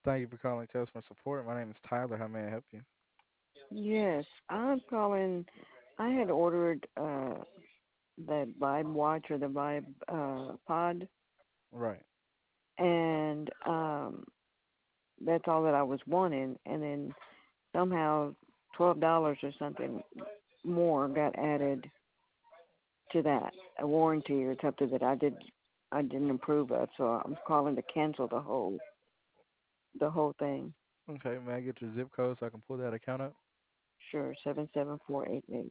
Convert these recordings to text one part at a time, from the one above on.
Thank you for calling customer support. My name is Tyler. How may I help you? Yes, I'm calling. I had ordered that Vibe watch or the Vibe pod, Right. and that's all that I was wanting. And then somehow $12 or something more got added to that, a warranty or something that I didn't approve of. So I'm calling to cancel the whole thing. Okay, may I get your zip code so I can pull that account up? Sure, 77488.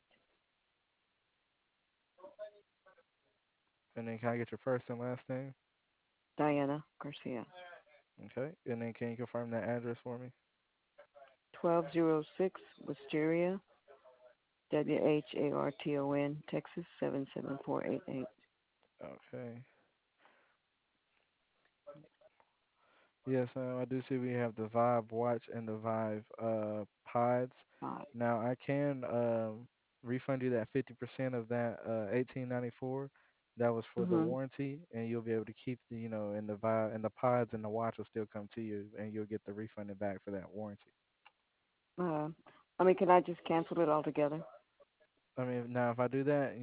And then can I get your first and last name? Diana Garcia. Okay. And then can you confirm that address for me? 1206 Wisteria, WHARTON, Texas 77488. Okay. Yes, I do see we have the Vibe watch and the Vibe pods. Five. Now I can refund you that 50% of that 1894. That was for the Mhm. warranty, and you'll be able to keep the and the Vibe and the pods and the watch will still come to you, and you'll get the refunded back for that warranty. Uh, I mean, can I just cancel it altogether? I mean, now if I do that,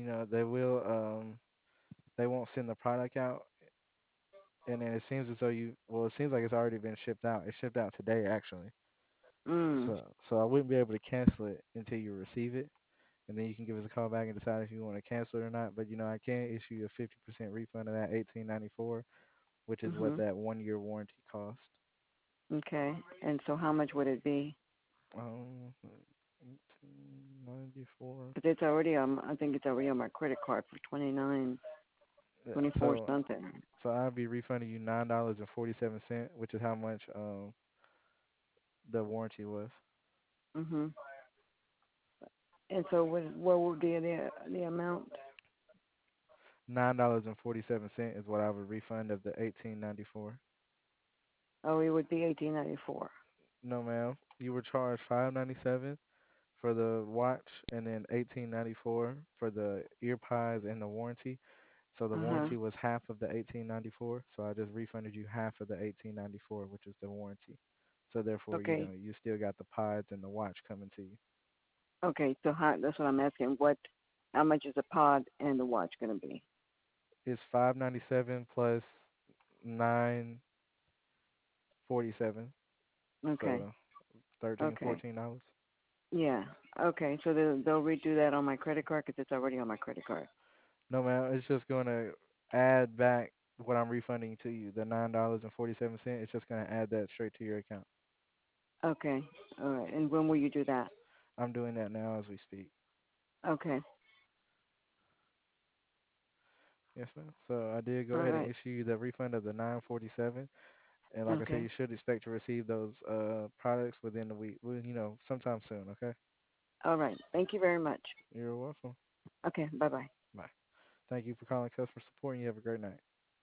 they won't send the product out, and then it seems as though it seems like it's already been shipped out. It shipped out today actually. Mm. So I wouldn't be able to cancel it until you receive it, and then you can give us a call back and decide if you want to cancel it or not. But I can issue you a 50% refund of that 1894, which is what Mhm. that 1 year warranty cost. Okay. And so, how much would it be? 1894. Because it's already on. I think it's already on my credit card for 29, Yeah, 24 something. so I'll be refunding you $9.47, which is how much the warranty was. Mhm. And so, what would be the amount? $9.47 is what I would refund of the 1894. Oh, it would be 1894. No, ma'am. You were charged 597 for the watch and then 1894 for the ear pods and the warranty. So the Uh huh. warranty was half of the 1894. So I just refunded you half of the 1894, which is the warranty. So therefore, Okay. you still got the pods and the watch coming to you. Okay. So, that's what I'm asking. What? How much is the pod and the watch going to be? It's 597 plus 947. Okay. So 13, Okay. $14. Yeah. Okay. So they'll redo that on my credit card because it's already on my credit card. No, man, it's just going to add back what I'm refunding to you, the $9.47. It's just going to add that straight to your account. Okay. All right. And when will you do that? I'm doing that now as we speak. Okay. Yes, ma'am. So I did go All ahead and right. issue you the refund of the 947, and like I said, Okay. you should expect to receive those products within the week. Well, sometime soon. Okay. All right. Thank you very much. You're welcome. Okay. Bye bye. Bye. Thank you for calling customer support, and you have a great night.